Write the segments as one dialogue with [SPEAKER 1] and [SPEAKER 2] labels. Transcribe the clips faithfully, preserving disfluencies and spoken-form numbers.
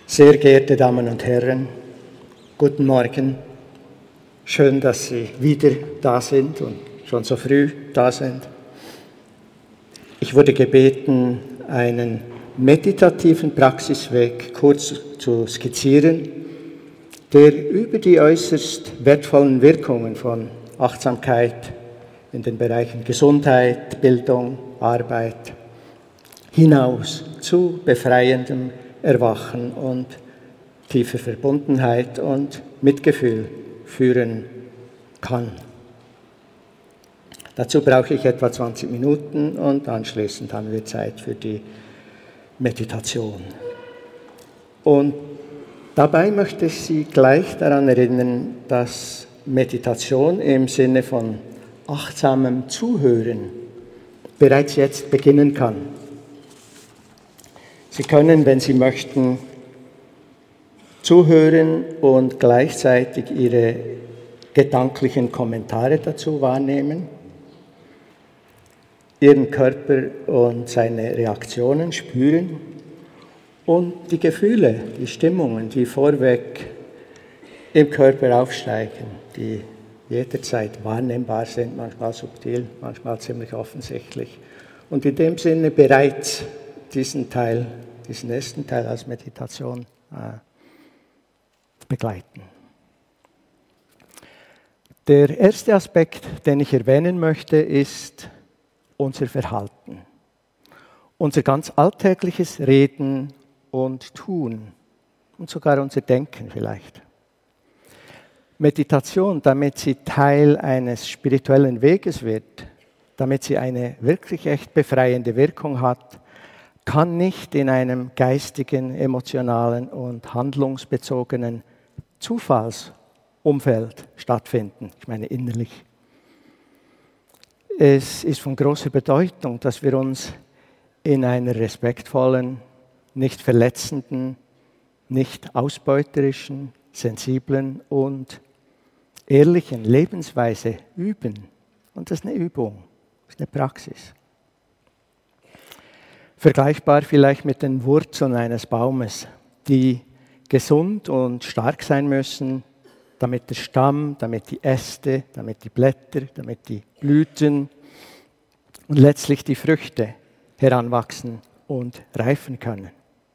[SPEAKER 1] Sehr geehrte Damen und Herren, guten Morgen. Schön, dass Sie wieder da sind und schon so früh da sind. Ich wurde gebeten, einen meditativen Praxisweg kurz zu skizzieren, der über die äußerst wertvollen Wirkungen von Achtsamkeit in den Bereichen Gesundheit, Bildung, Arbeit hinaus zu befreiendem Erwachen und tiefer Verbundenheit und Mitgefühl führen kann. Dazu brauche ich etwa zwanzig Minuten und anschließend haben wir Zeit für die Meditation. Und dabei möchte ich Sie gleich daran erinnern, dass Meditation im Sinne von achtsamem Zuhören bereits jetzt beginnen kann. Sie können, wenn Sie möchten, zuhören und gleichzeitig Ihre gedanklichen Kommentare dazu wahrnehmen, Ihren Körper und seine Reaktionen spüren und die Gefühle, die Stimmungen, die vorweg im Körper aufsteigen, die jederzeit wahrnehmbar sind, manchmal subtil, manchmal ziemlich offensichtlich und in dem Sinne bereits diesen Teil, diesen ersten Teil als Meditation äh, begleiten. Der erste Aspekt, den ich erwähnen möchte, ist unser Verhalten. Unser ganz alltägliches Reden und Tun und sogar unser Denken vielleicht. Meditation, damit sie Teil eines spirituellen Weges wird, damit sie eine wirklich echt befreiende Wirkung hat, kann nicht in einem geistigen, emotionalen und handlungsbezogenen Zufallsumfeld stattfinden. Ich meine innerlich. Es ist von großer Bedeutung, dass wir uns in einer respektvollen, nicht verletzenden, nicht ausbeuterischen, sensiblen und ehrlichen Lebensweise üben. Und das ist eine Übung, das ist eine Praxis. Vergleichbar vielleicht mit den Wurzeln eines Baumes, die gesund und stark sein müssen, damit der Stamm, damit die Äste, damit die Blätter, damit die Blüten und letztlich die Früchte heranwachsen und reifen können.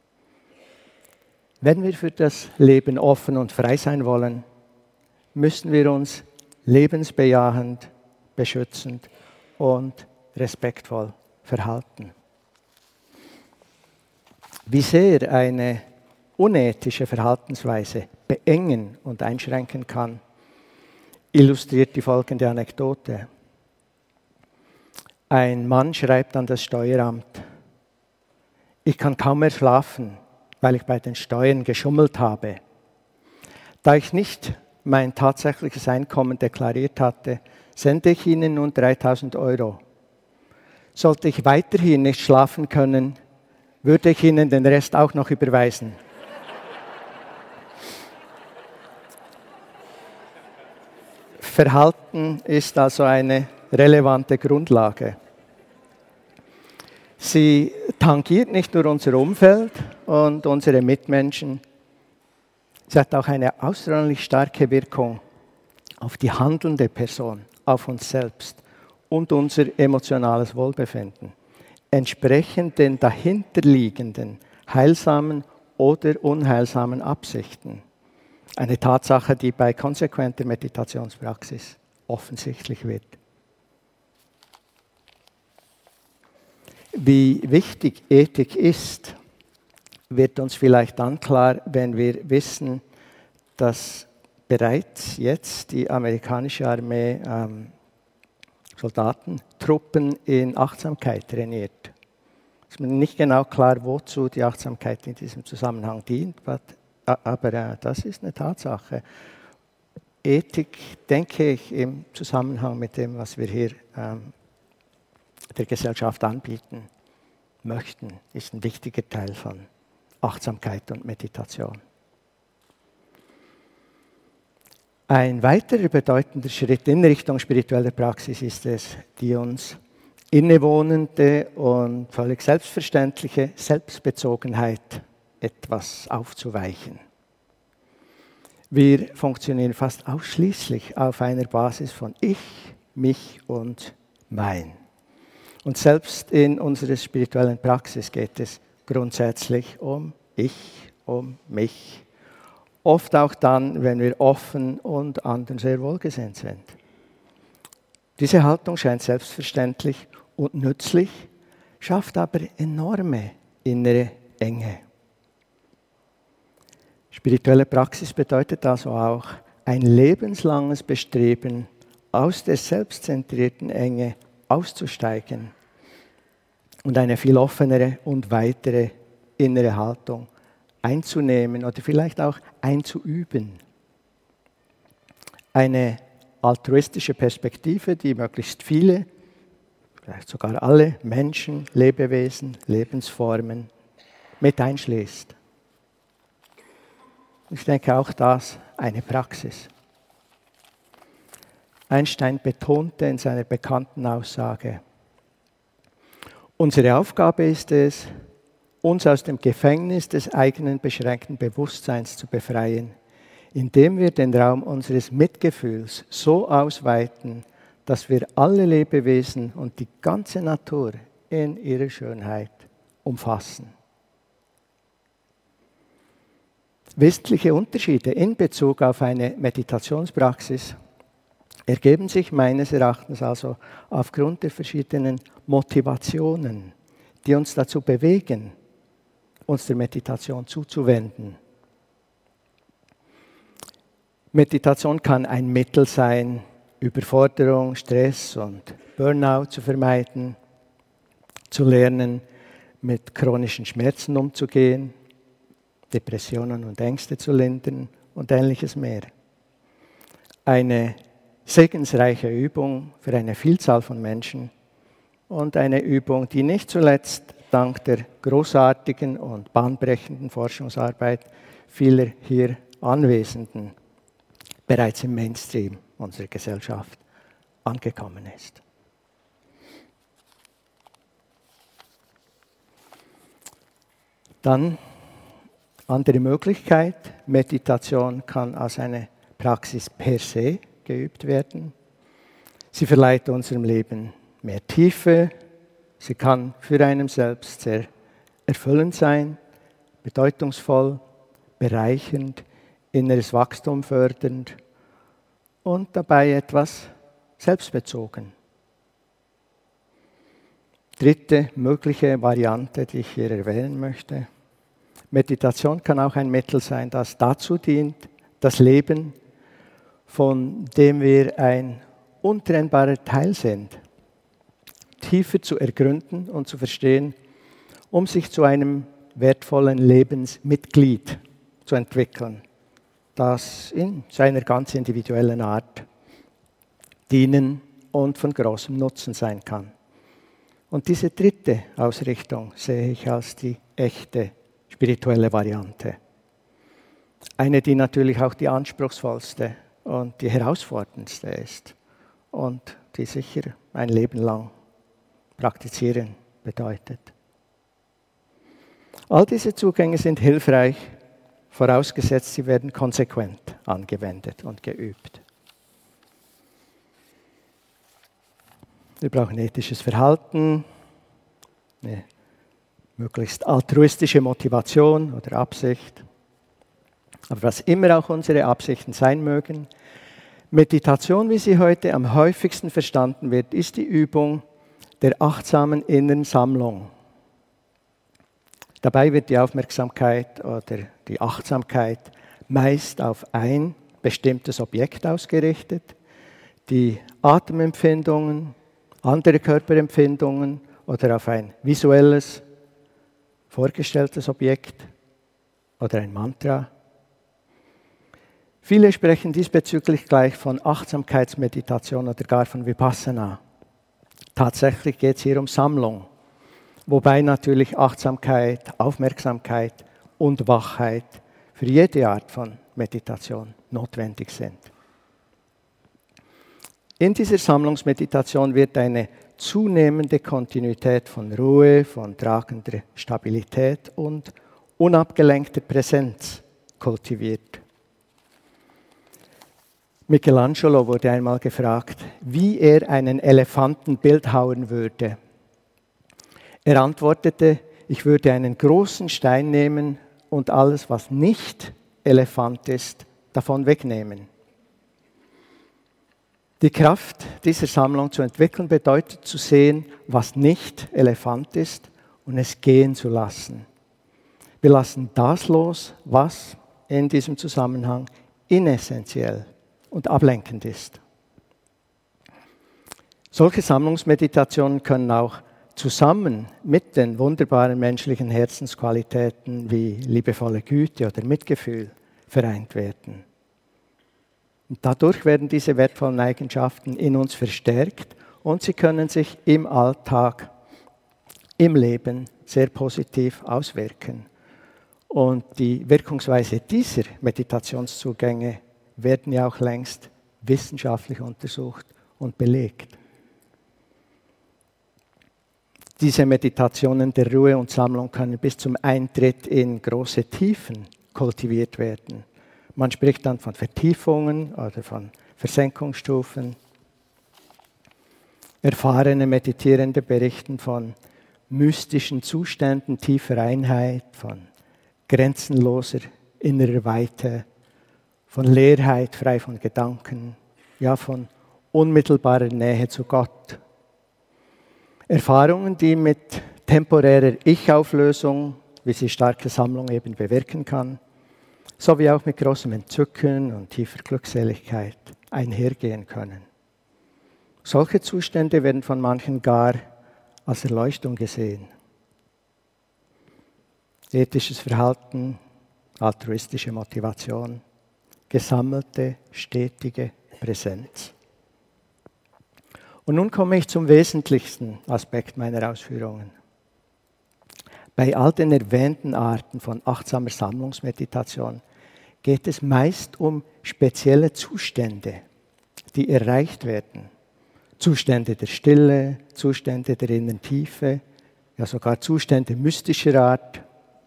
[SPEAKER 1] Wenn wir für das Leben offen und frei sein wollen, müssen wir uns lebensbejahend, beschützend und respektvoll verhalten. Wie sehr eine unethische Verhaltensweise beengen und einschränken kann, illustriert die folgende Anekdote. Ein Mann schreibt an das Steueramt: Ich kann kaum mehr schlafen, weil ich bei den Steuern geschummelt habe. Da ich nicht mein tatsächliches Einkommen deklariert hatte, sende ich Ihnen nun dreitausend Euro. Sollte ich weiterhin nicht schlafen können, würde ich Ihnen den Rest auch noch überweisen. Verhalten ist also eine relevante Grundlage. Sie tangiert nicht nur unser Umfeld und unsere Mitmenschen, sie hat auch eine außerordentlich starke Wirkung auf die handelnde Person, auf uns selbst und unser emotionales Wohlbefinden. Entsprechend den dahinterliegenden heilsamen oder unheilsamen Absichten. Eine Tatsache, die bei konsequenter Meditationspraxis offensichtlich wird. Wie wichtig Ethik ist, wird uns vielleicht dann klar, wenn wir wissen, dass bereits jetzt die amerikanische Armee ähm, Soldaten, Truppen in Achtsamkeit trainiert. Es ist mir nicht genau klar, wozu die Achtsamkeit in diesem Zusammenhang dient, aber äh, das ist eine Tatsache. Ethik, denke ich, im Zusammenhang mit dem, was wir hier ähm, der Gesellschaft anbieten möchten, ist ein wichtiger Teil von Achtsamkeit und Meditation. Ein weiterer bedeutender Schritt in Richtung spiritueller Praxis ist es, die uns innewohnende und völlig selbstverständliche Selbstbezogenheit etwas aufzuweichen. Wir funktionieren fast ausschließlich auf einer Basis von ich, mich und mein. Und selbst in unserer spirituellen Praxis geht es grundsätzlich um ich, um mich. Oft auch dann, wenn wir offen und anderen sehr wohlgesinnt sind. Diese Haltung scheint selbstverständlich und nützlich, schafft aber enorme innere Enge. Spirituelle Praxis bedeutet also auch ein lebenslanges Bestreben, aus der selbstzentrierten Enge auszusteigen und eine viel offenere und weitere innere Haltung einzunehmen oder vielleicht auch einzuüben. Eine altruistische Perspektive, die möglichst viele, vielleicht sogar alle Menschen, Lebewesen, Lebensformen mit einschließt. Ich denke auch das eine Praxis. Einstein betonte in seiner bekannten Aussage: Unsere Aufgabe ist es, uns aus dem Gefängnis des eigenen beschränkten Bewusstseins zu befreien, indem wir den Raum unseres Mitgefühls so ausweiten, dass wir alle Lebewesen und die ganze Natur in ihrer Schönheit umfassen. Wesentliche Unterschiede in Bezug auf eine Meditationspraxis ergeben sich meines Erachtens also aufgrund der verschiedenen Motivationen, die uns dazu bewegen, uns der Meditation zuzuwenden. Meditation kann ein Mittel sein, Überforderung, Stress und Burnout zu vermeiden, zu lernen, mit chronischen Schmerzen umzugehen, Depressionen und Ängste zu lindern und ähnliches mehr. Eine segensreiche Übung für eine Vielzahl von Menschen und eine Übung, die nicht zuletzt dank der großartigen und bahnbrechenden Forschungsarbeit vieler hier Anwesenden bereits im Mainstream unserer Gesellschaft angekommen ist. Dann andere Möglichkeit: Meditation kann als eine Praxis per se geübt werden. Sie verleiht unserem Leben mehr Tiefe. Sie kann für einen selbst sehr erfüllend sein, bedeutungsvoll, bereichernd, inneres Wachstum fördernd und dabei etwas selbstbezogen. Dritte mögliche Variante, die ich hier erwähnen möchte: Meditation kann auch ein Mittel sein, das dazu dient, das Leben, von dem wir ein untrennbarer Teil sind, tiefer zu ergründen und zu verstehen, um sich zu einem wertvollen Lebensmitglied zu entwickeln, das in seiner ganz individuellen Art dienen und von großem Nutzen sein kann. Und diese dritte Ausrichtung sehe ich als die echte spirituelle Variante. Eine, die natürlich auch die anspruchsvollste und die herausforderndste ist und die sicher ein Leben lang praktizieren bedeutet. All diese Zugänge sind hilfreich, vorausgesetzt, sie werden konsequent angewendet und geübt. Wir brauchen ethisches Verhalten, eine möglichst altruistische Motivation oder Absicht. Aber was immer auch unsere Absichten sein mögen, Meditation, wie sie heute am häufigsten verstanden wird, ist die Übung der achtsamen inneren Sammlung. Dabei wird die Aufmerksamkeit oder die Achtsamkeit meist auf ein bestimmtes Objekt ausgerichtet, die Atemempfindungen, andere Körperempfindungen oder auf ein visuelles, vorgestelltes Objekt oder ein Mantra. Viele sprechen diesbezüglich gleich von Achtsamkeitsmeditation oder gar von Vipassana. Tatsächlich geht es hier um Sammlung, wobei natürlich Achtsamkeit, Aufmerksamkeit und Wachheit für jede Art von Meditation notwendig sind. In dieser Sammlungsmeditation wird eine zunehmende Kontinuität von Ruhe, von tragender Stabilität und unabgelenkter Präsenz kultiviert. Michelangelo wurde einmal gefragt, wie er einen Elefanten bildhauen würde. Er antwortete, ich würde einen großen Stein nehmen und alles, was nicht Elefant ist, davon wegnehmen. Die Kraft dieser Sammlung zu entwickeln bedeutet zu sehen, was nicht Elefant ist und es gehen zu lassen. Wir lassen das los, was in diesem Zusammenhang inessentiell und ablenkend ist. Solche Sammlungsmeditationen können auch zusammen mit den wunderbaren menschlichen Herzensqualitäten wie liebevolle Güte oder Mitgefühl vereint werden. Und dadurch werden diese wertvollen Eigenschaften in uns verstärkt und sie können sich im Alltag, im Leben sehr positiv auswirken. Und die Wirkungsweise dieser Meditationszugänge werden ja auch längst wissenschaftlich untersucht und belegt. Diese Meditationen der Ruhe und Sammlung können bis zum Eintritt in große Tiefen kultiviert werden. Man spricht dann von Vertiefungen oder von Versenkungsstufen. Erfahrene Meditierende berichten von mystischen Zuständen tiefer Einheit, von grenzenloser innerer Weite, von Leerheit frei von Gedanken, ja von unmittelbarer Nähe zu Gott. Erfahrungen, die mit temporärer Ich-Auflösung, wie sie starke Sammlung eben bewirken kann, sowie auch mit großem Entzücken und tiefer Glückseligkeit einhergehen können. Solche Zustände werden von manchen gar als Erleuchtung gesehen. Ethisches Verhalten, altruistische Motivation, gesammelte, stetige Präsenz. Und nun komme ich zum wesentlichsten Aspekt meiner Ausführungen. Bei all den erwähnten Arten von achtsamer Sammlungsmeditation geht es meist um spezielle Zustände, die erreicht werden. Zustände der Stille, Zustände der inneren Tiefe, ja sogar Zustände mystischer Art.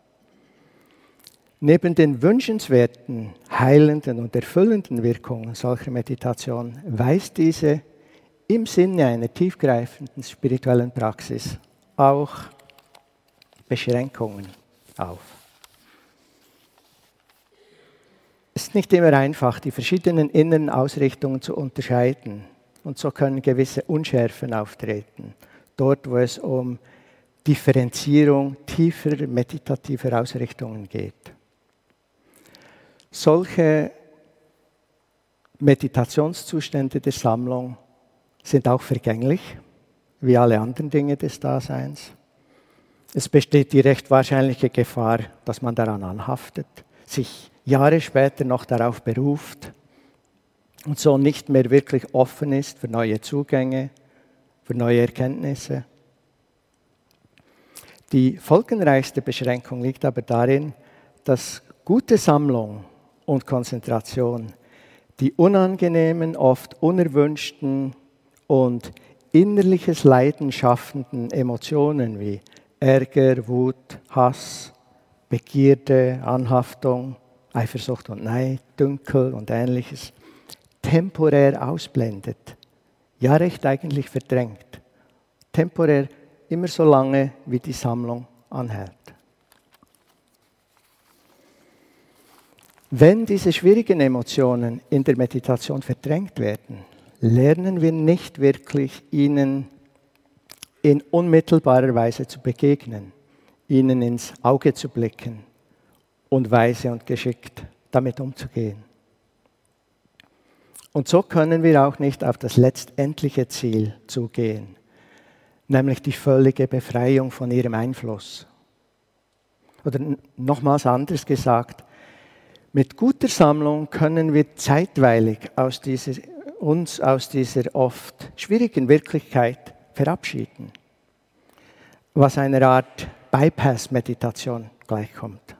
[SPEAKER 1] Neben den wünschenswerten, heilenden und erfüllenden Wirkungen solcher Meditation weist diese im Sinne einer tiefgreifenden spirituellen Praxis auch Beschränkungen auf. Es ist nicht immer einfach, die verschiedenen inneren Ausrichtungen zu unterscheiden. Und so können gewisse Unschärfen auftreten, dort wo es um Differenzierung tiefer meditativer Ausrichtungen geht. Solche Meditationszustände der Sammlung sind auch vergänglich, wie alle anderen Dinge des Daseins. Es besteht die recht wahrscheinliche Gefahr, dass man daran anhaftet, sich Jahre später noch darauf beruft und so nicht mehr wirklich offen ist für neue Zugänge, für neue Erkenntnisse. Die folgenreichste Beschränkung liegt aber darin, dass gute Sammlung und Konzentration die unangenehmen, oft unerwünschten und innerliches Leiden schaffenden Emotionen wie Ärger, Wut, Hass, Begierde, Anhaftung, Eifersucht und Neid, Dünkel und Ähnliches temporär ausblendet, ja recht eigentlich verdrängt. Temporär immer so lange, wie die Sammlung anhält. Wenn diese schwierigen Emotionen in der Meditation verdrängt werden, lernen wir nicht wirklich, ihnen in unmittelbarer Weise zu begegnen, ihnen ins Auge zu blicken und weise und geschickt damit umzugehen. Und so können wir auch nicht auf das letztendliche Ziel zugehen, nämlich die völlige Befreiung von ihrem Einfluss. Oder nochmals anders gesagt, mit guter Sammlung können wir zeitweilig aus dieser, uns aus dieser oft schwierigen Wirklichkeit verabschieden, was einer Art Bypass-Meditation gleichkommt.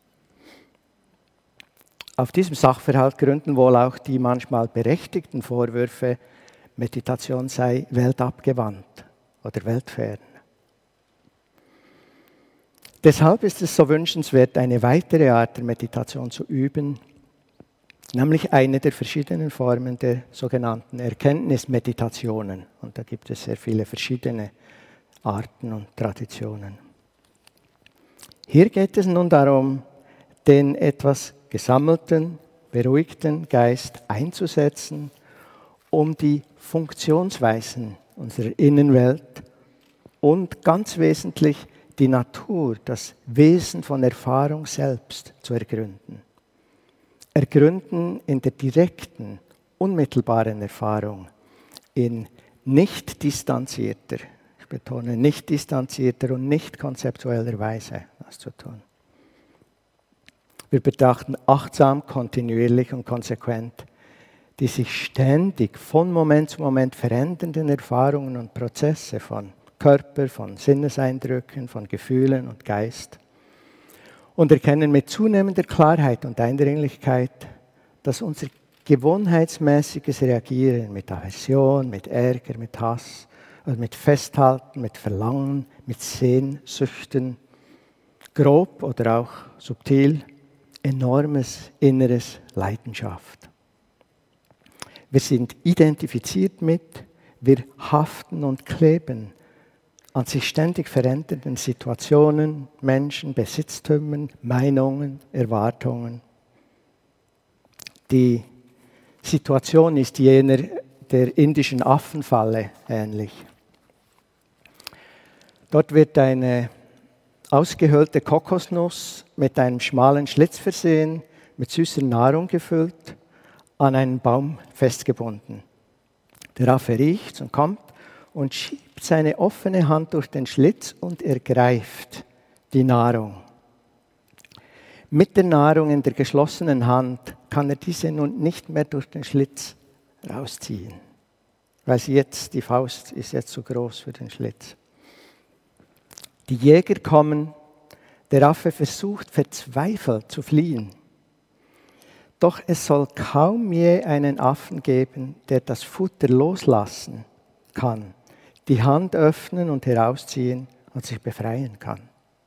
[SPEAKER 1] Auf diesem Sachverhalt gründen wohl auch die manchmal berechtigten Vorwürfe, Meditation sei weltabgewandt oder weltfern. Deshalb ist es so wünschenswert, eine weitere Art der Meditation zu üben, nämlich eine der verschiedenen Formen der sogenannten Erkenntnismeditationen. Und da gibt es sehr viele verschiedene Arten und Traditionen. Hier geht es nun darum, den etwas gesammelten, beruhigten Geist einzusetzen, um die Funktionsweisen unserer Innenwelt und ganz wesentlich die Natur, das Wesen von Erfahrung selbst zu ergründen. Ergründen in der direkten, unmittelbaren Erfahrung, in nicht distanzierter, ich betone nicht distanzierter und nicht konzeptueller Weise das zu tun. Wir betrachten achtsam, kontinuierlich und konsequent die sich ständig von Moment zu Moment verändernden Erfahrungen und Prozesse von Körper, von Sinneseindrücken, von Gefühlen und Geist und erkennen mit zunehmender Klarheit und Eindringlichkeit, dass unser gewohnheitsmäßiges Reagieren mit Aversion, mit Ärger, mit Hass, also mit Festhalten, mit Verlangen, mit Sehnsüchten, grob oder auch subtil, enormes inneres Leidenschaft. Wir sind identifiziert mit, wir haften und kleben an sich ständig verändernden Situationen, Menschen, Besitztümern, Meinungen, Erwartungen. Die Situation ist jener der indischen Affenfalle ähnlich. Dort wird eine ausgehöhlte Kokosnuss mit einem schmalen Schlitz versehen, mit süßer Nahrung gefüllt, an einen Baum festgebunden. Der Affe riecht und kommt und schiebt seine offene Hand durch den Schlitz und ergreift die Nahrung. Mit der Nahrung in der geschlossenen Hand kann er diese nun nicht mehr durch den Schlitz rausziehen, weil sie jetzt, die Faust ist jetzt zu groß für den Schlitz. Die Jäger kommen, der Affe versucht verzweifelt zu fliehen. Doch es soll kaum je einen Affen geben, der das Futter loslassen kann, die Hand öffnen und herausziehen und sich befreien kann.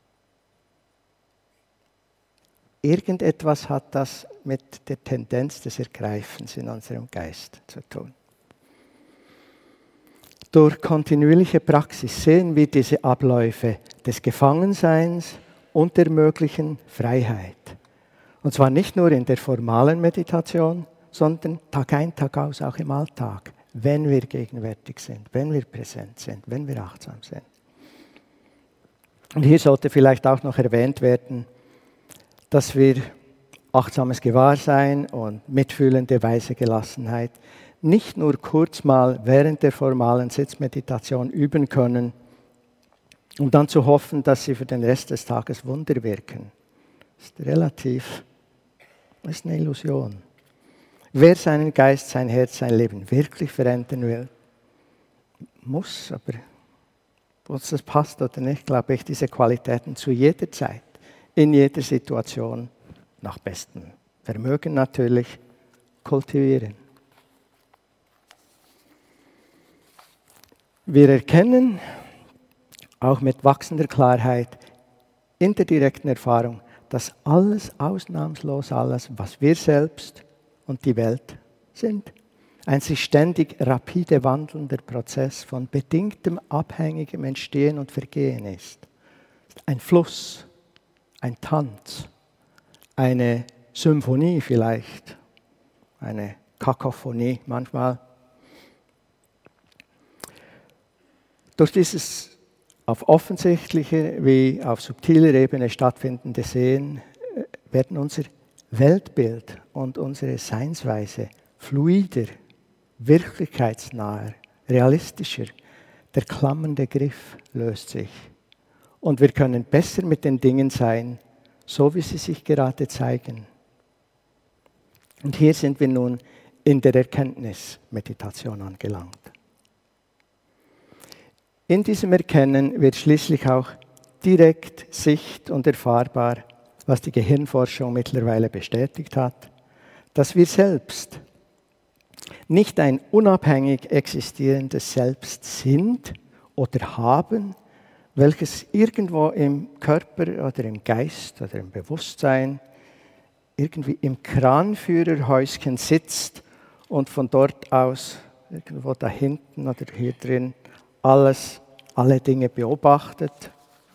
[SPEAKER 1] Irgendetwas hat das mit der Tendenz des Ergreifens in unserem Geist zu tun. Durch kontinuierliche Praxis sehen wir diese Abläufe des Gefangenseins und der möglichen Freiheit. Und zwar nicht nur in der formalen Meditation, sondern Tag ein, Tag aus, auch im Alltag, wenn wir gegenwärtig sind, wenn wir präsent sind, wenn wir achtsam sind. Und hier sollte vielleicht auch noch erwähnt werden, dass wir achtsames Gewahrsein und mitfühlende weise Gelassenheit nicht nur kurz mal während der formalen Sitzmeditation üben können, um dann zu hoffen, dass sie für den Rest des Tages Wunder wirken. Das ist relativ, das ist eine Illusion. Wer seinen Geist, sein Herz, sein Leben wirklich verändern will, muss, aber ob das passt oder nicht, glaube ich, diese Qualitäten zu jeder Zeit, in jeder Situation, nach bestem Vermögen natürlich, kultivieren. Wir erkennen, auch mit wachsender Klarheit, in der direkten Erfahrung, dass alles, ausnahmslos alles, was wir selbst und die Welt sind, ein sich ständig rapide wandelnder Prozess von bedingtem, abhängigem Entstehen und Vergehen ist. Ein Fluss, ein Tanz, eine Symphonie vielleicht, eine Kakophonie manchmal. Durch dieses auf offensichtlicher wie auf subtiler Ebene stattfindende Sehen werden unser Weltbild und unsere Seinsweise fluider, wirklichkeitsnaher, realistischer. Der klammernde Griff löst sich. Und wir können besser mit den Dingen sein, so wie sie sich gerade zeigen. Und hier sind wir nun in der Erkenntnismeditation angelangt. In diesem Erkennen wird schließlich auch direkt sicht- und erfahrbar, was die Gehirnforschung mittlerweile bestätigt hat, dass wir selbst nicht ein unabhängig existierendes Selbst sind oder haben, welches irgendwo im Körper oder im Geist oder im Bewusstsein irgendwie im Kranführerhäuschen sitzt und von dort aus irgendwo da hinten oder hier drin alles, alle Dinge beobachtet,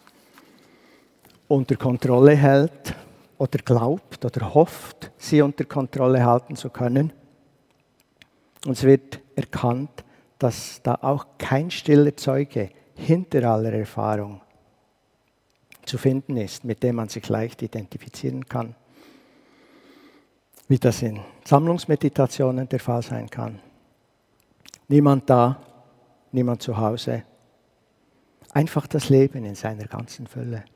[SPEAKER 1] unter Kontrolle hält oder glaubt oder hofft, sie unter Kontrolle halten zu können. Und es wird erkannt, dass da auch kein stiller Zeuge hinter aller Erfahrung zu finden ist, mit dem man sich leicht identifizieren kann. Wie das in Sammlungsmeditationen der Fall sein kann. Niemand da, niemand zu Hause. Einfach das Leben in seiner ganzen Fülle.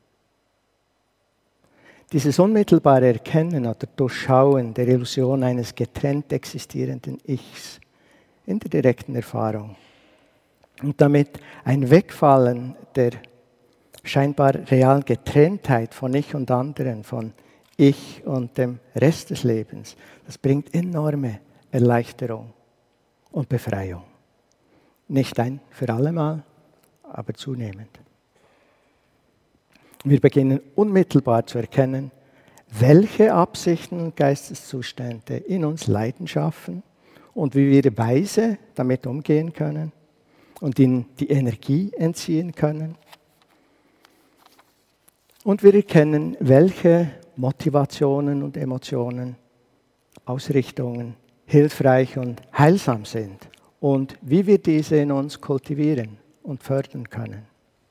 [SPEAKER 1] Dieses unmittelbare Erkennen oder Durchschauen der Illusion eines getrennt existierenden Ichs in der direkten Erfahrung und damit ein Wegfallen der scheinbar realen Getrenntheit von Ich und anderen, von Ich und dem Rest des Lebens, das bringt enorme Erleichterung und Befreiung. Nicht ein für alle Mal, aber zunehmend. Wir beginnen unmittelbar zu erkennen, welche Absichten und Geisteszustände in uns Leiden schaffen und wie wir weise damit umgehen können und ihnen die Energie entziehen können. Und wir erkennen, welche Motivationen und Emotionen, Ausrichtungen hilfreich und heilsam sind und wie wir diese in uns kultivieren und fördern können.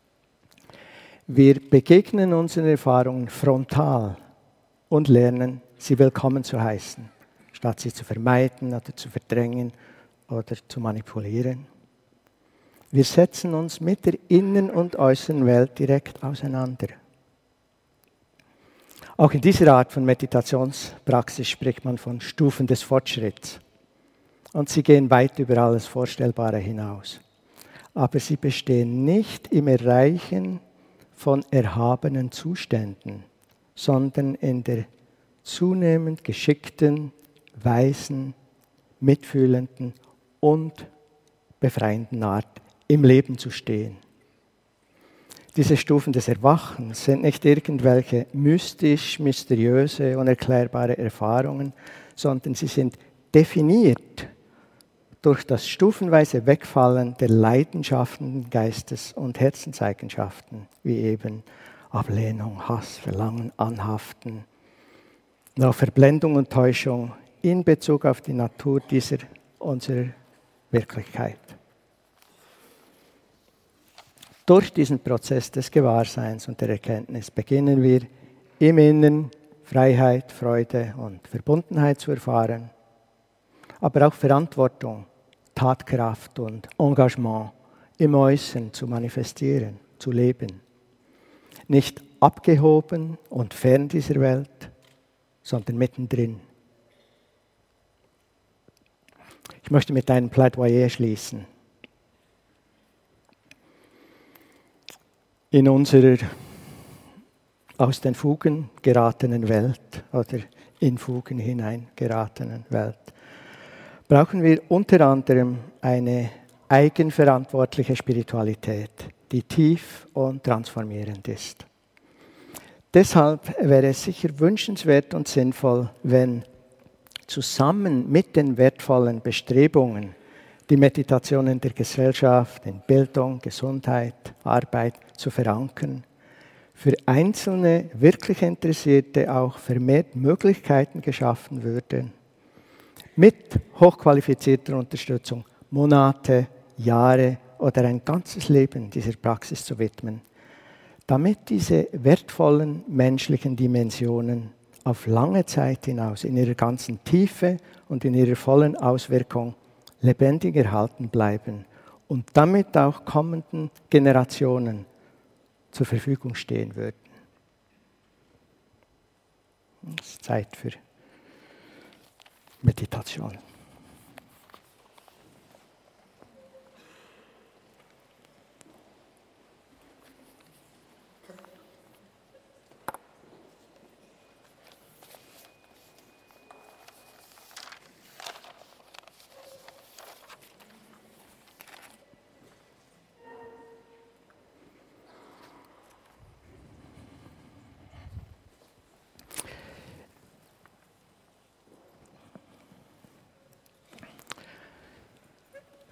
[SPEAKER 1] Wir begegnen unseren Erfahrungen frontal und lernen, sie willkommen zu heißen, statt sie zu vermeiden oder zu verdrängen oder zu manipulieren. Wir setzen uns mit der inneren und äußeren Welt direkt auseinander. Auch in dieser Art von Meditationspraxis spricht man von Stufen des Fortschritts. Und sie gehen weit über alles Vorstellbare hinaus. Aber sie bestehen nicht im Erreichen von erhabenen Zuständen, sondern in der zunehmend geschickten, weisen, mitfühlenden und befreienden Art, im Leben zu stehen. Diese Stufen des Erwachens sind nicht irgendwelche mystisch, mysteriöse, unerklärbare Erfahrungen, sondern sie sind definiert durch das stufenweise Wegfallen der Leidenschaften, Geistes- und Herzenseigenschaften, wie eben Ablehnung, Hass, Verlangen, Anhaften, und auch Verblendung und Täuschung in Bezug auf die Natur dieser unserer Wirklichkeit. Durch diesen Prozess des Gewahrseins und der Erkenntnis beginnen wir im Inneren Freiheit, Freude und Verbundenheit zu erfahren, aber auch Verantwortung, Tatkraft und Engagement im Äußeren zu manifestieren, zu leben. Nicht abgehoben und fern dieser Welt, sondern mittendrin. Ich möchte mit einem Plädoyer schließen. In unserer aus den Fugen geratenen Welt oder in Fugen hinein geratenen Welt brauchen wir unter anderem eine eigenverantwortliche Spiritualität, die tief und transformierend ist. Deshalb wäre es sicher wünschenswert und sinnvoll, wenn zusammen mit den wertvollen Bestrebungen, die Meditation in der Gesellschaft, in Bildung, Gesundheit, Arbeit zu verankern, für einzelne wirklich Interessierte auch vermehrt Möglichkeiten geschaffen würden, mit hochqualifizierter Unterstützung Monate, Jahre oder ein ganzes Leben dieser Praxis zu widmen, damit diese wertvollen menschlichen Dimensionen auf lange Zeit hinaus in ihrer ganzen Tiefe und in ihrer vollen Auswirkung lebendig erhalten bleiben und damit auch kommenden Generationen zur Verfügung stehen würden. Es ist Zeit für Meditation.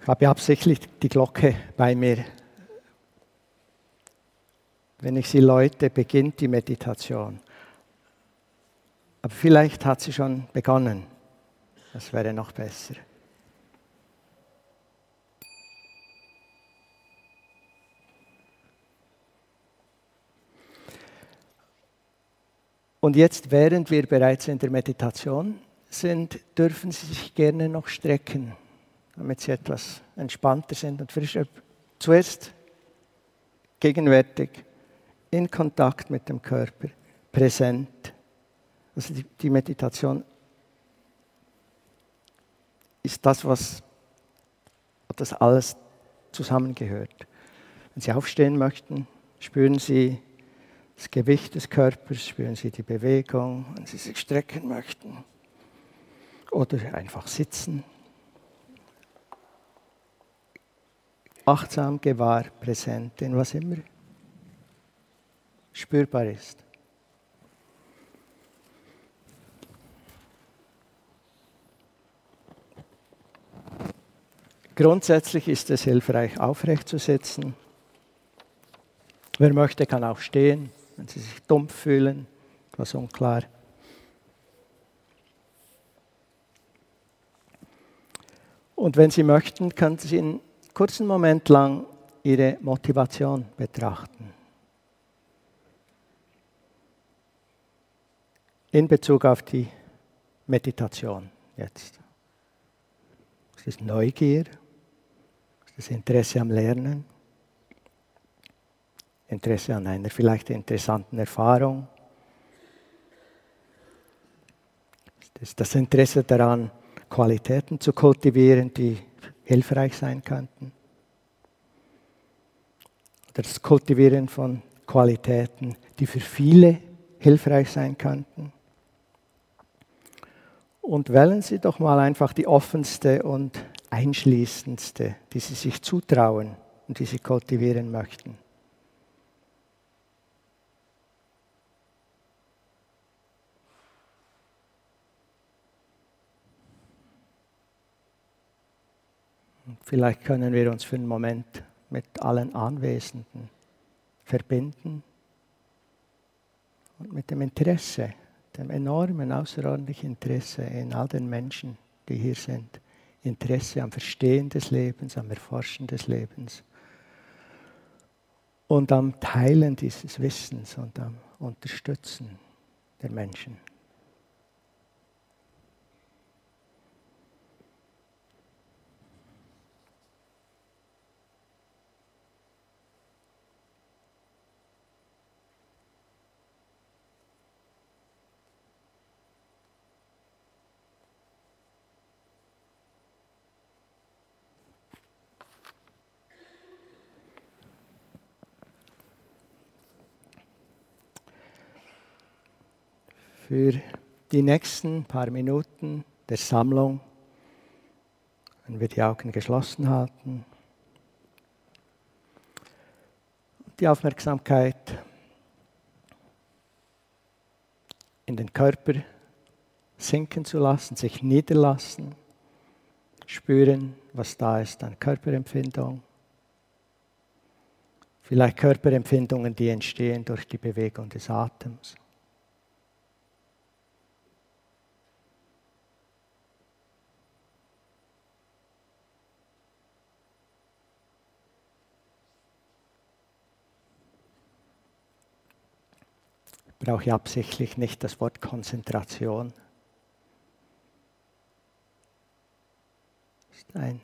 [SPEAKER 1] habe absichtlich die Glocke bei mir. Wenn ich sie läute, beginnt die Meditation. Aber vielleicht hat sie schon begonnen. Das wäre noch besser. Und jetzt, während wir bereits in der Meditation sind, dürfen Sie sich gerne noch strecken, damit Sie etwas entspannter sind und frischer. Zuerst gegenwärtig, in Kontakt mit dem Körper, präsent. Also die, die Meditation ist das, was das alles zusammengehört. Wenn Sie aufstehen möchten, spüren Sie das Gewicht des Körpers, spüren Sie die Bewegung, wenn Sie sich strecken möchten. Oder einfach sitzen. Achtsam, gewahr, präsent in was immer spürbar ist. Grundsätzlich ist es hilfreich, aufrecht zu sitzen. Wer möchte, kann auch stehen, wenn Sie sich dumpf fühlen, etwas unklar. Und wenn Sie möchten, können Sie einen kurzen Moment lang Ihre Motivation betrachten. In Bezug auf die Meditation jetzt. Ist es Neugier? Ist es Interesse am Lernen? Interesse an einer vielleicht interessanten Erfahrung? Ist es das Interesse daran, Qualitäten zu kultivieren, die hilfreich sein könnten? Oder das Kultivieren von Qualitäten, die für viele hilfreich sein könnten? Und wählen Sie doch mal einfach die offenste und einschließendste, die Sie sich zutrauen und die Sie kultivieren möchten. Und vielleicht können wir uns für einen Moment mit allen Anwesenden verbinden und mit dem Interesse, dem enormen, außerordentlichen Interesse in all den Menschen, die hier sind. Interesse am Verstehen des Lebens, am Erforschen des Lebens und am Teilen dieses Wissens und am Unterstützen der Menschen. Für die nächsten paar Minuten der Sammlung, wenn wir die Augen geschlossen halten, die Aufmerksamkeit in den Körper sinken zu lassen, sich niederlassen, spüren, was da ist an Körperempfindung. Vielleicht Körperempfindungen, die entstehen durch die Bewegung des Atems. Brauche ich absichtlich nicht das Wort Konzentration. Es ist ein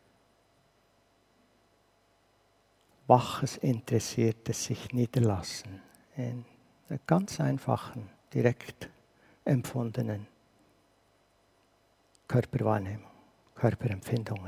[SPEAKER 1] waches, interessiertes sich niederlassen in einer ganz einfachen, direkt empfundenen Körperwahrnehmung, Körperempfindungen.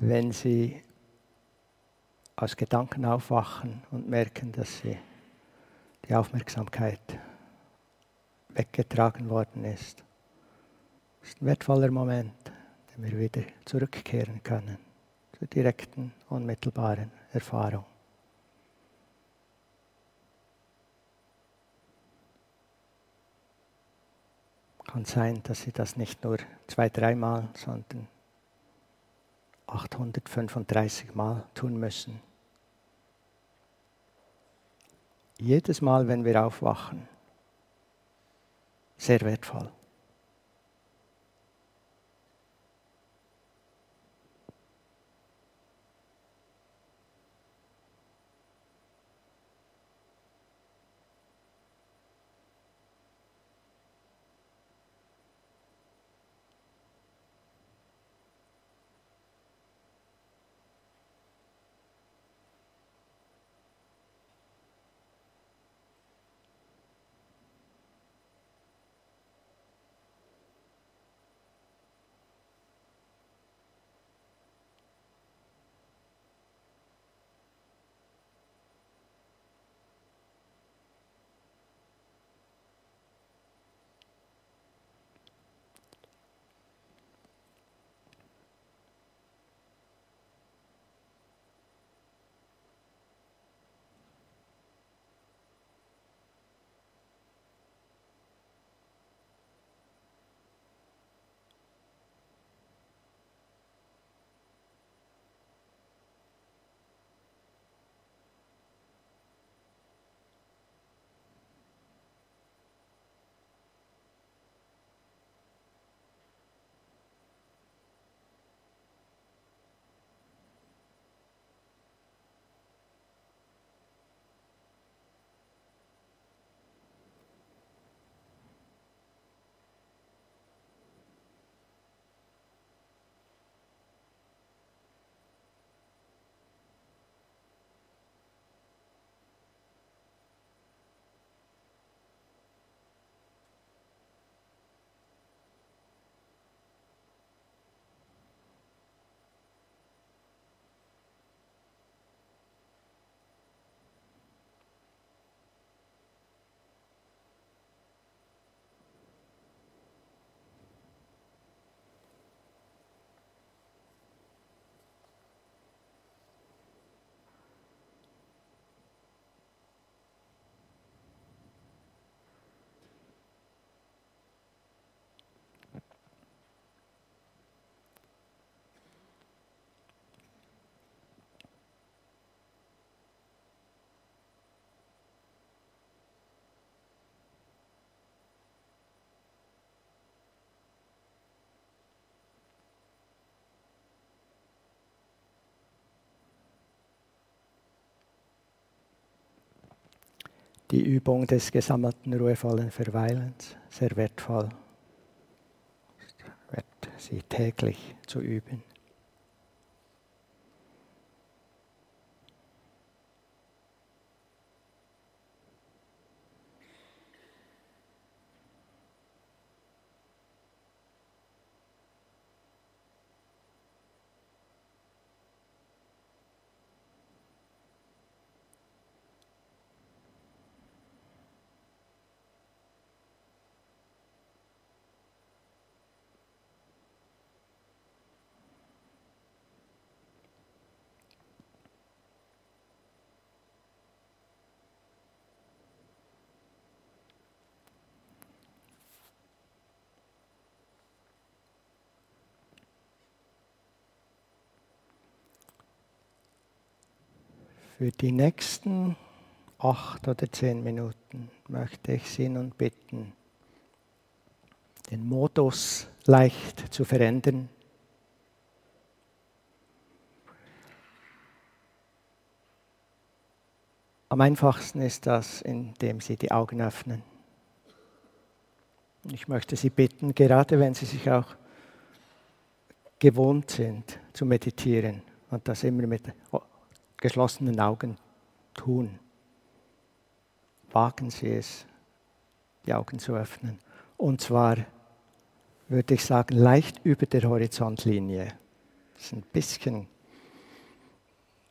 [SPEAKER 1] wenn Sie aus Gedanken aufwachen und merken, dass Sie die Aufmerksamkeit weggetragen worden ist. Das ist ein wertvoller Moment, den wir wieder zurückkehren können zur direkten, unmittelbaren Erfahrung. Kann sein, dass Sie das nicht nur zwei, dreimal, sondern achthundertfünfunddreißig Mal tun müssen. Jedes Mal, wenn wir aufwachen, sehr wertvoll. Die Übung des gesammelten ruhevollen Verweilens, sehr wertvoll, wert, sie täglich zu üben. Für die nächsten acht oder zehn Minuten möchte ich Sie nun bitten, den Modus leicht zu verändern. Am einfachsten ist das, indem Sie die Augen öffnen. Ich möchte Sie bitten, gerade wenn Sie sich auch gewohnt sind zu meditieren und das immer mit geschlossenen Augen tun, wagen Sie es, die Augen zu öffnen. Und zwar, würde ich sagen, leicht über der Horizontlinie. Das ist ein bisschen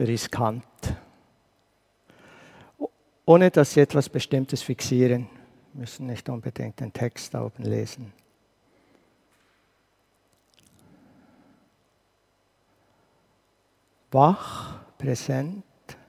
[SPEAKER 1] riskant. Ohne dass Sie etwas Bestimmtes fixieren, müssen nicht unbedingt den Text da oben lesen. Wach, präsent.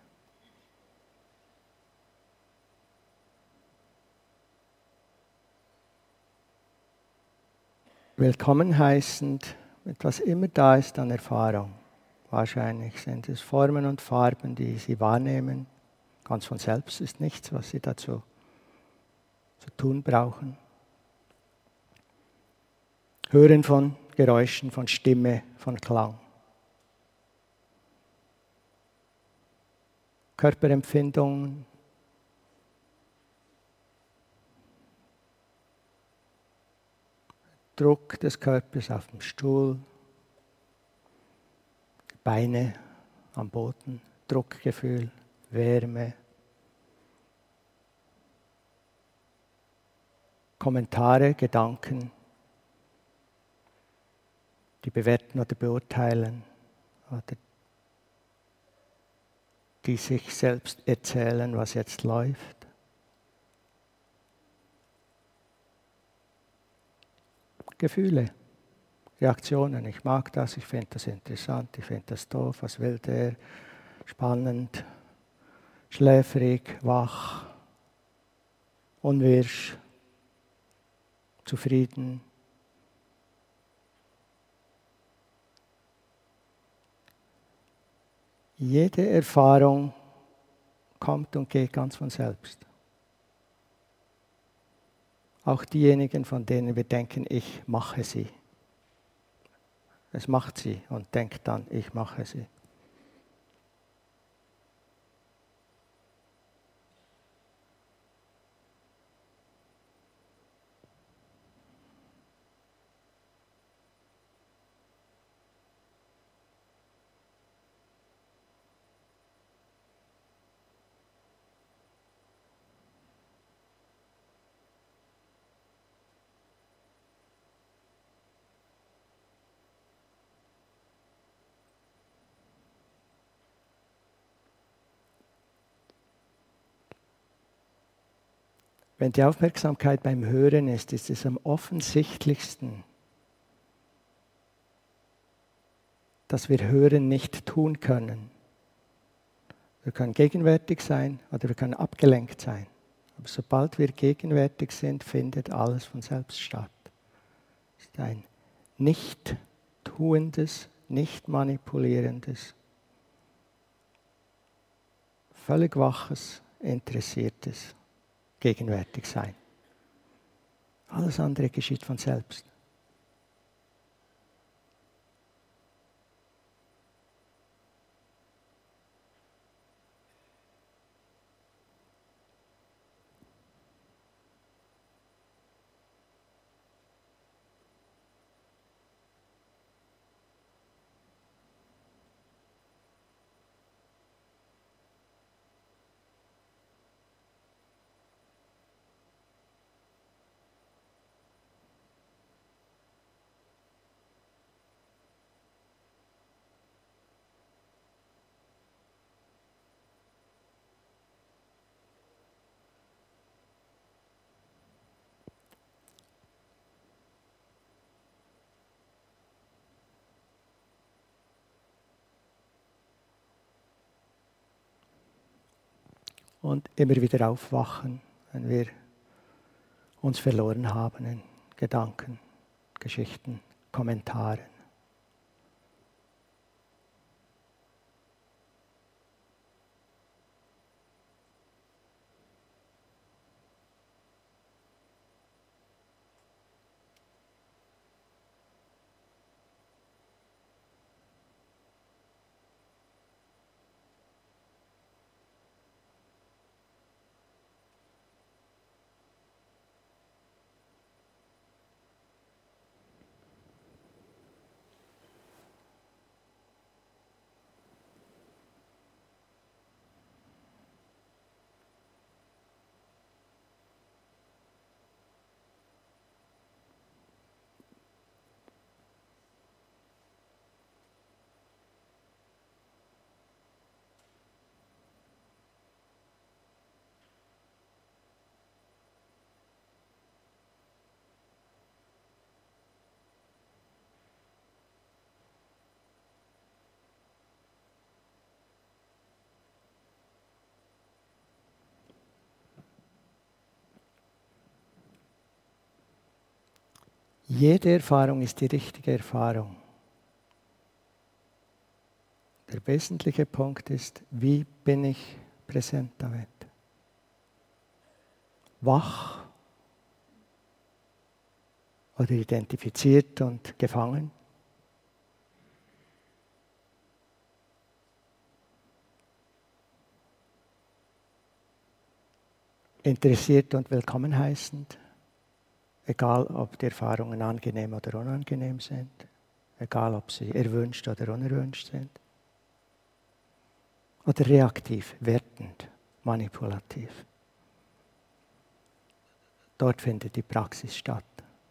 [SPEAKER 1] Willkommen heißend, mit was immer da ist an Erfahrung. Wahrscheinlich sind es Formen und Farben, die Sie wahrnehmen. Ganz von selbst ist nichts, was Sie dazu zu tun brauchen. Hören von Geräuschen, von Stimme, von Klang. Körperempfindungen. Druck des Körpers auf dem Stuhl. Beine am Boden. Druckgefühl, Wärme. Kommentare, Gedanken, die bewerten oder beurteilen oder die sich selbst erzählen, was jetzt läuft. Gefühle, Reaktionen. Ich mag das, ich finde das interessant, ich finde das doof, was will der? Spannend, schläfrig, wach, unwirsch, zufrieden. Jede Erfahrung kommt und geht ganz von selbst. Auch diejenigen, von denen wir denken, ich mache sie. Es macht sie und denkt dann, ich mache sie. Wenn die Aufmerksamkeit beim Hören ist, ist es am offensichtlichsten, dass wir Hören nicht tun können. Wir können gegenwärtig sein oder wir können abgelenkt sein. Aber sobald wir gegenwärtig sind, findet alles von selbst statt. Es ist ein nicht tuendes, nicht manipulierendes, völlig waches, interessiertes gegenwärtig sein. Alles andere geschieht von selbst. Und immer wieder aufwachen, wenn wir uns verloren haben in Gedanken, Geschichten, Kommentaren. Jede Erfahrung ist die richtige Erfahrung. Der wesentliche Punkt ist, wie bin ich präsent damit? Wach oder identifiziert und gefangen? Interessiert und willkommen heißend, egal ob die Erfahrungen angenehm oder unangenehm sind, egal ob sie erwünscht oder unerwünscht sind. Oder reaktiv, wertend, manipulativ. Dort findet die Praxis statt.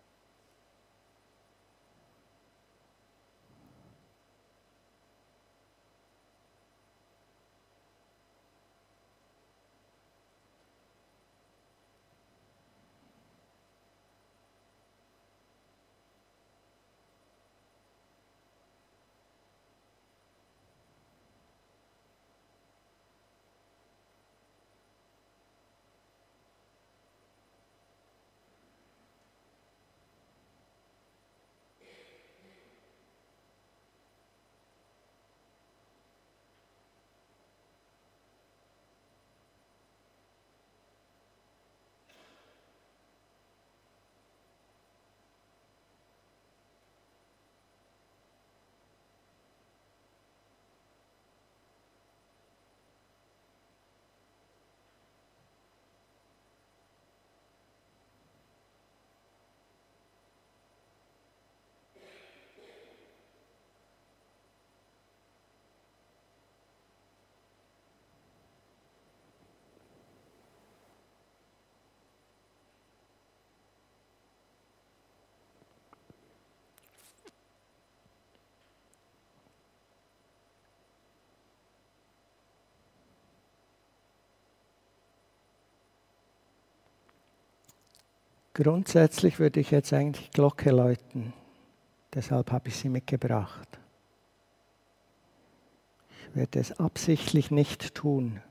[SPEAKER 1] Grundsätzlich würde ich jetzt eigentlich Glocke läuten. Deshalb habe ich sie mitgebracht. Ich werde es absichtlich nicht tun.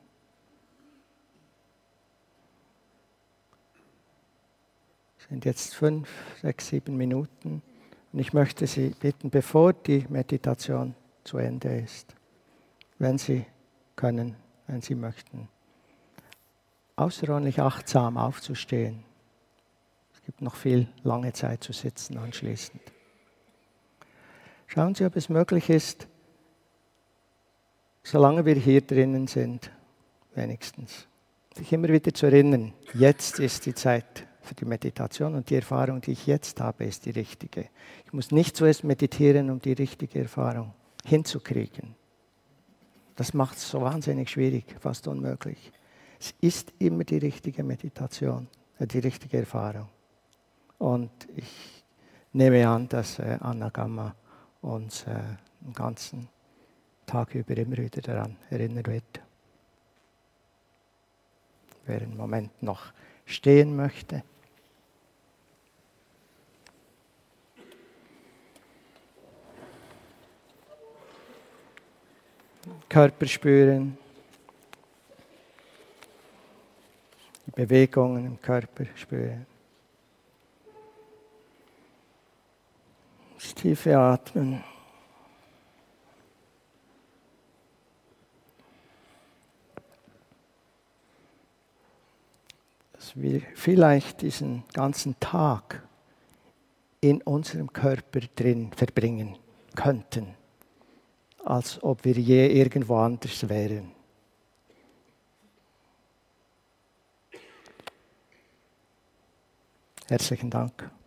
[SPEAKER 1] Es sind jetzt fünf, sechs, sieben Minuten. Und ich möchte Sie bitten, bevor die Meditation zu Ende ist, wenn Sie können, wenn Sie möchten, außerordentlich achtsam aufzustehen. Es gibt noch viel lange Zeit zu sitzen anschließend. Schauen Sie, ob es möglich ist, solange wir hier drinnen sind, wenigstens, sich immer wieder zu erinnern, jetzt ist die Zeit für die Meditation und die Erfahrung, die ich jetzt habe, ist die richtige. Ich muss nicht zuerst meditieren, um die richtige Erfahrung hinzukriegen. Das macht es so wahnsinnig schwierig, fast unmöglich. Es ist immer die richtige Meditation, die richtige Erfahrung. Und ich nehme an, dass äh, Anna Gamma uns äh, den ganzen Tag über immer wieder daran erinnern wird. Wer einen Moment noch stehen möchte. Körper spüren. Die Bewegungen im Körper spüren. Das tiefe Atmen. Dass wir vielleicht diesen ganzen Tag in unserem Körper drin verbringen könnten, als ob wir je irgendwo anders wären. Herzlichen Dank.